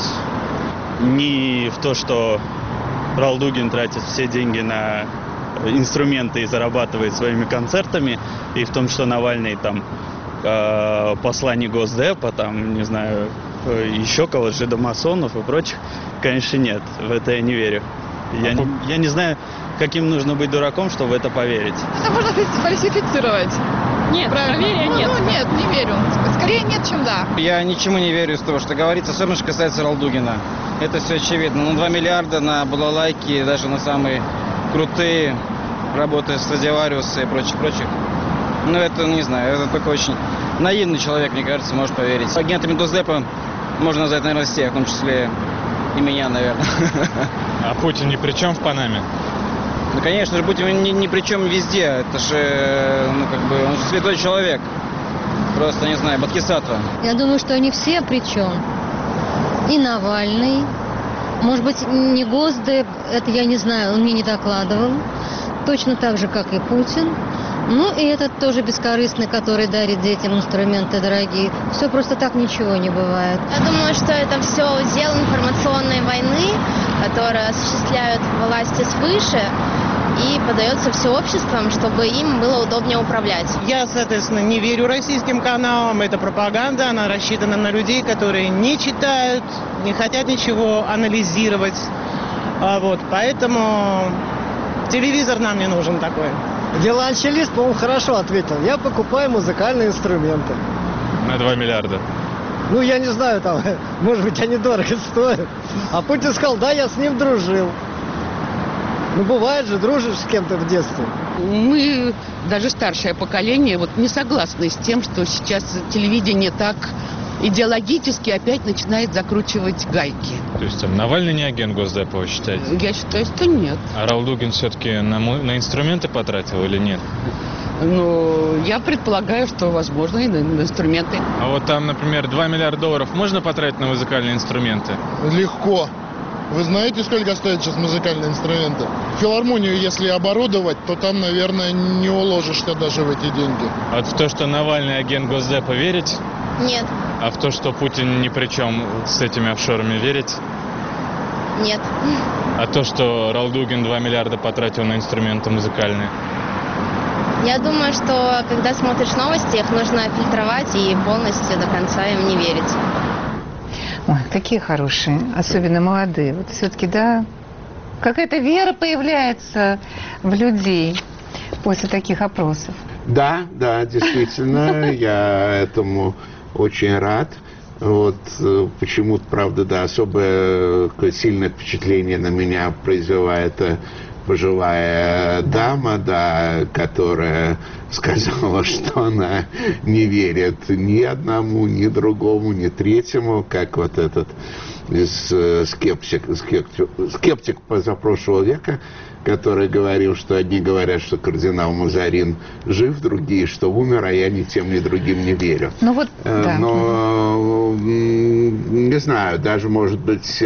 не в то, что Ралдугин тратит все деньги на инструменты и зарабатывает своими концертами, и в том, что Навальный там uh, посланник Госдепа, там, не знаю, еще кого-то, жидомасонов и прочих, конечно, нет. В это я не верю. Я, а не, я не знаю, каким нужно быть дураком, чтобы в это поверить. Это можно фальсифицировать. Нет, доверия ну, нет. Ну, нет, не верю. Скорее нет, чем да. Я ничему не верю из того, что говорится, особенно что касается Ралдугина. Это все очевидно. Ну, два миллиарда на балалайки, даже на самые крутые работы Страдивариуса и прочих-прочих. Ну, это, не знаю, это только очень наивный человек, мне кажется, может поверить. Агентами Госдепа можно назвать, наверное, всех, в том числе и меня, наверное. А Путин ни при чем в Панаме? Ну, конечно же, Путин ни, ни при чем везде. Это же, ну, как бы, он же святой человек. Просто, не знаю, бодхисаттва. Я думаю, что они все при чем. И Навальный. Может быть, не Госдеп, это я не знаю, он мне не докладывал. Точно так же, как и Путин. Ну, и этот тоже бескорыстный, который дарит детям инструменты дорогие. Все просто так ничего не бывает. Я думаю, что это все удел информационной войны, которые осуществляют власти свыше, и подается все обществом, чтобы им было удобнее управлять. Я, соответственно, не верю российским каналам. Это пропаганда, она рассчитана на людей, которые не читают, не хотят ничего анализировать. А вот, поэтому телевизор нам не нужен такой. Виолончелист, по-моему, хорошо ответил. Я покупаю музыкальные инструменты. На два миллиарда. Ну, я не знаю, там, может быть, они дорого стоят. А Путин сказал, да, я с ним дружил. Ну, бывает же, дружишь с кем-то в детстве. Мы, даже старшее поколение, вот не согласны с тем, что сейчас телевидение так идеологически опять начинает закручивать гайки. То есть там Навальный не агент Госдепа, вы считаете? Я считаю, что нет. А Ралдугин все-таки на, на инструменты потратил или нет? Ну, я предполагаю, что, возможно, и на, на инструменты. А вот там, например, два миллиарда долларов можно потратить на музыкальные инструменты? Легко. Вы знаете, сколько стоят сейчас музыкальные инструменты? Филармонию, если оборудовать, то там, наверное, не уложишься даже в эти деньги. А вот в то, что Навальный агент Госдепа, верить? Нет. А в то, что Путин ни при чем с этими офшорами, верить? Нет. А то, что Ралдугин два миллиарда потратил на инструменты музыкальные? Я думаю, что когда смотришь новости, их нужно фильтровать и полностью до конца им не верить. Ой, какие хорошие, особенно молодые. Вот все-таки, да, какая-то вера появляется в людей после таких опросов. Да, да, действительно, я этому очень рад. Вот почему-то, правда, да, особое сильное впечатление на меня произвела эта пожилая дама, да, которая сказала, что она не верит ни одному, ни другому, ни третьему, как вот этот скептик, скептик, скептик позапрошлого века, который говорил, что одни говорят, что кардинал Мазарин жив, другие, что умер, а я ни тем, ни другим не верю. Ну вот, да. Но, не знаю, даже, может быть,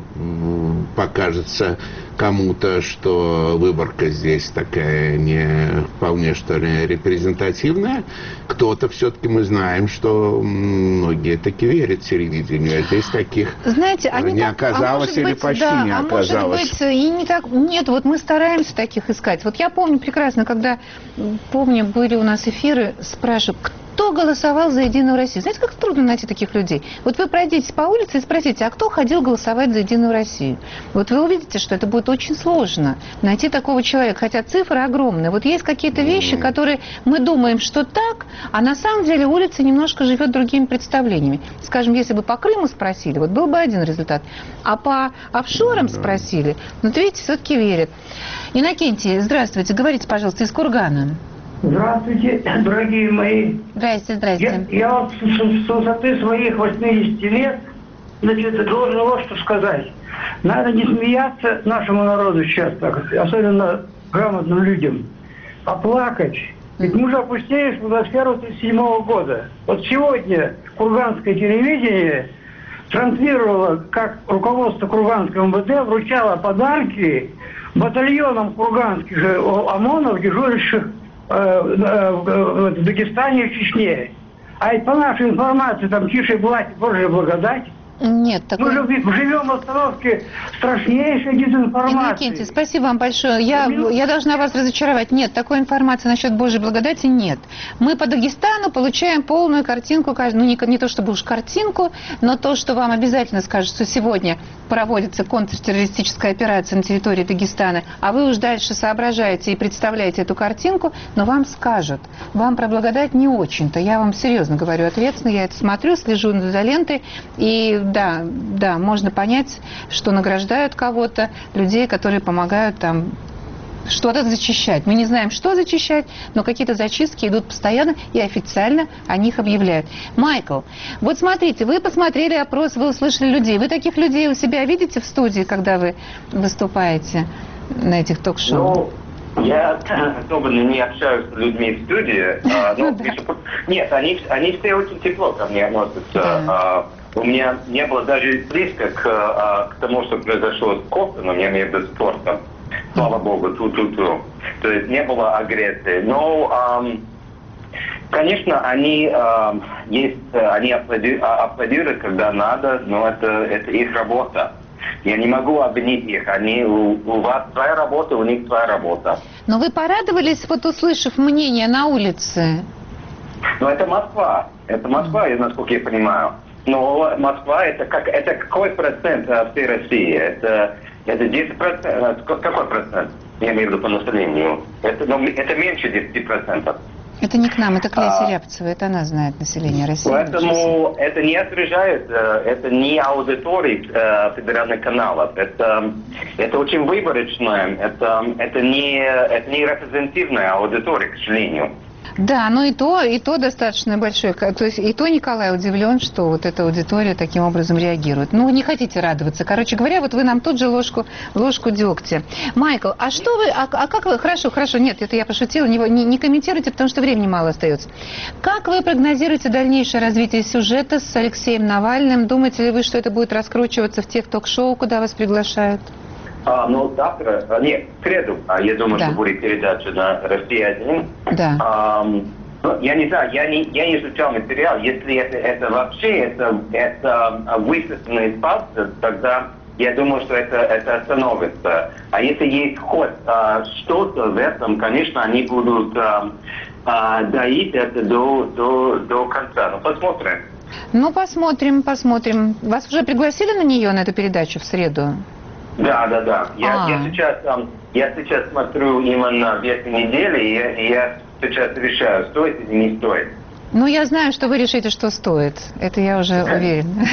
покажется кому-то, что выборка здесь такая не вполне, что ли, репрезентативная. Кто-то все-таки, мы знаем, что многие таки верят телевидению, а здесь таких Знаете, они не так, оказалось а или быть, почти да, не а оказалось. Может быть, и не так. Нет, вот мы стараемся таких искать. Вот я помню прекрасно, когда, помню, были у нас эфиры, спрашиваю, кто кто голосовал за «Единую Россию». Знаете, как трудно найти таких людей? Вот вы пройдитесь по улице и спросите, а кто ходил голосовать за «Единую Россию»? Вот вы увидите, что это будет очень сложно найти такого человека, хотя цифры огромные. Вот есть какие-то вещи, которые мы думаем, что так, а на самом деле улица немножко живет другими представлениями. Скажем, если бы по Крыму спросили, вот был бы один результат, а по офшорам спросили, ну, видите, все-таки верят. Иннокентий, здравствуйте, говорите, пожалуйста, из Кургана. Здравствуйте, дорогие мои. Здрасте, здрасте. Я, я вот с, с высоты своих восьмидесяти лет, значит, должен вот что сказать. Надо не смеяться нашему народу сейчас, так, особенно грамотным людям, а плакать. Ведь мы же опустились в атмосферу тысяча девятьсот тридцать седьмого года. Вот сегодня курганское телевидение транслировало, как руководство Курганского МВД вручало подарки батальонам курганских ОМОНов, дежуривших в Дагестане и в Чечне. А ведь по нашей информации там тише власть, Божья благодать. Нет, такой... Мы же живем в обстановке страшнейшей дезинформации. Иннокентий, спасибо вам большое. Я, я должна вас разочаровать. Нет, такой информации насчет Божьей благодати нет. Мы по Дагестану получаем полную картинку, ну не, не то чтобы уж картинку, но то, что вам обязательно скажут, что сегодня проводится контртеррористическая операция на территории Дагестана, а вы уж дальше соображаете и представляете эту картинку, но вам скажут. Вам про благодать не очень-то. Я вам серьезно говорю, ответственно. Я это смотрю, слежу за лентой, и да, да, можно понять, что награждают кого-то, людей, которые помогают там что-то зачищать. Мы не знаем, что зачищать, но какие-то зачистки идут постоянно, и официально о них объявляют. Майкл, вот смотрите, вы посмотрели опрос, вы услышали людей. Вы таких людей у себя видите в студии, когда вы выступаете на этих ток-шоу? Ну, я особенно не общаюсь с людьми в студии. Но, нет, они, они все очень тепло ко мне относятся. У меня не было даже близко к, к тому, что произошло с Коптоном, я имею в виду спортом. Слава Богу, ту-ту-ту. То есть не было агрессии. Но, эм, конечно, они, эм, есть, они аплоди, аплодируют, когда надо, но это, это их работа. Я не могу обвинить их. Они, у, у вас своя работа, у них своя работа. Но вы порадовались, вот услышав мнение на улице? Ну, это Москва. Это Москва, насколько я понимаю. Но Москва это как это какой процент всей России? Это это десять процентов. Какой процент? Я имею в виду по населению. Это, ну, это меньше десяти процентов. Это не к нам, это к Лесе а, Рябцевой, это она знает население России. Поэтому это не отражает, это не аудитория федеральных каналов. Это, это очень выборочное, это, это, не, это не репрезентативная аудитория, к сожалению. Да, но и то, и то достаточно большое. То есть и то Николай удивлен, что вот эта аудитория таким образом реагирует. Ну, не хотите радоваться. Короче говоря, вот вы нам тут же ложку, ложку дегтя. Майкл, а что вы, а, а как вы, хорошо, хорошо, нет, это я пошутила, не, не, не комментируйте, потому что времени мало остается. Как вы прогнозируете дальнейшее развитие сюжета с Алексеем Навальным? Думаете ли вы, что это будет раскручиваться в тех ток-шоу, куда вас приглашают? А, ну, завтра, нет, в среду, я думаю, да. что будет передача на Россия один. Да. А, я не знаю, я не, я не изучал материал. Если это, это вообще это, это высосано из пальца, тогда я думаю, что это, это остановится. А если есть хоть а, что-то в этом, конечно, они будут а, а, доить это до, до, до конца. Ну, посмотрим. Ну, посмотрим, посмотрим. Вас уже пригласили на нее, на эту передачу в среду? Да, да, да. Я, я, сейчас, я сейчас смотрю именно вес недели, и я, я сейчас решаю, стоит или не стоит. Ну, я знаю, что вы решите, что стоит. Это я уже уверена.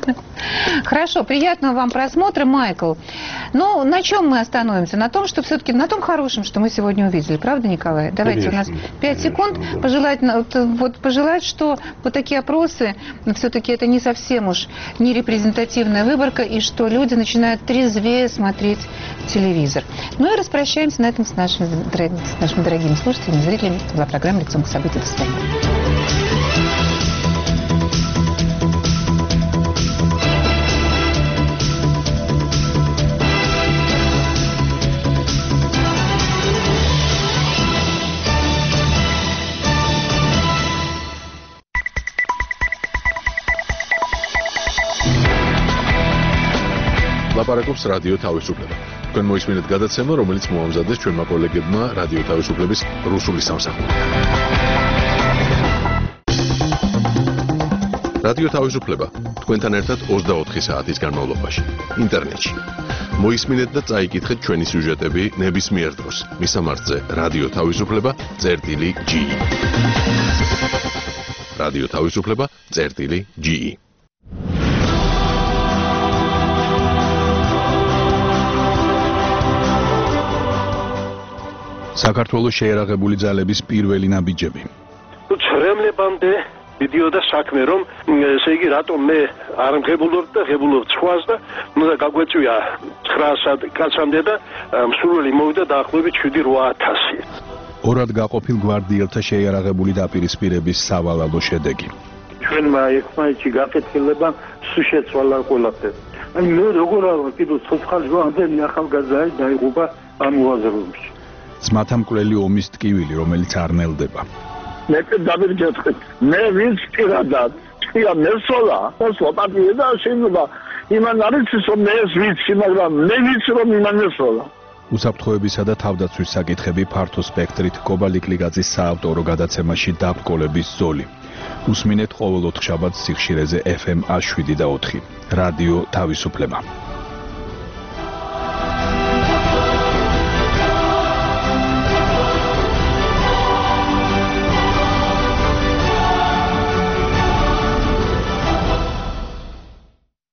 Хорошо, приятного вам просмотра, Майкл. Ну, на чем мы остановимся? На том, что все-таки, на том хорошем, что мы сегодня увидели. Правда, Николай? Давайте, конечно, у нас пять секунд. Пожелать, вот, пожелать, что вот такие опросы, все-таки это не совсем уж не репрезентативная выборка, и что люди начинают трезвее смотреть телевизор. Ну и распрощаемся на этом с нашими, с нашими дорогими слушателями, зрителями. Это была программа «Лицом к событию». До свидания. ლაპარაკობს რადიო თავისუფლება. თქვენ მოისმინეთ გადაცემა, რომელიც მოამზადეს ჩვენმა კოლეგებმა რადიო თავისუფლების რუსული სამსახური. რადიო თავისუფლება თქვენთან ერთად ოცდაოთხი საათის განმავლობაში ინტერნეტში. მოისმინეთ და წაიკითხეთ ჩვენი სიუჟეტები ნებისმიერ დროს. მისამართზე რადიო თავისუფლება წერტილი ჯი. რადიო თავისუფლება წერტილი ჯი. საქართველოს შეიარაღებული ძალების პირველი ნაბიჯები. ცრემლებამდე მიდიოდა საქმე, რომ ესე იგი რატომ მე არ მღებულობ და ღებულობ ცხვას და უნდა გაგვეწვია ცხრაასად კაცამდე და მსურველი მოვიდა დაახლოებით შვიდი რვა ათასი. ორად გაყოფილ გვარდიელთა შეიარაღებული დაპირისპირების სავალალო შედეგი. ჩვენმა ერთმანეთში გაკეთილებამ სულ შეცვალა ყველაფერი. აი მე როგორ არა კიდევ ცოცხალი ამდენი ახალგაზრდა დაიღუპა ამ უაზროებში. ძმათა მკვლელი ომის ტკივილი, რომელიც არ ნელდება. მე დავირჯეთქეთ. მე ვინც პირადად თქვია მესოლა, ხო პატიე და შეიძლება იმან არის რომ მე ეს ვიცი, მაგრამ მე ვიცი რომ იმან მესოლა. უსაფრთხოებისა და თავდაცვის საკითხები ფართო სპექტრით კობალ იკლიგაძის საავტორო გადაცემაში დაბრკოლების ზოლი. უსმინეთ ყოველ ოთხშაბათს სიხშირეზე ეფ ემ ათს შვიდი და ოთხი. რადიო თავისუფლება.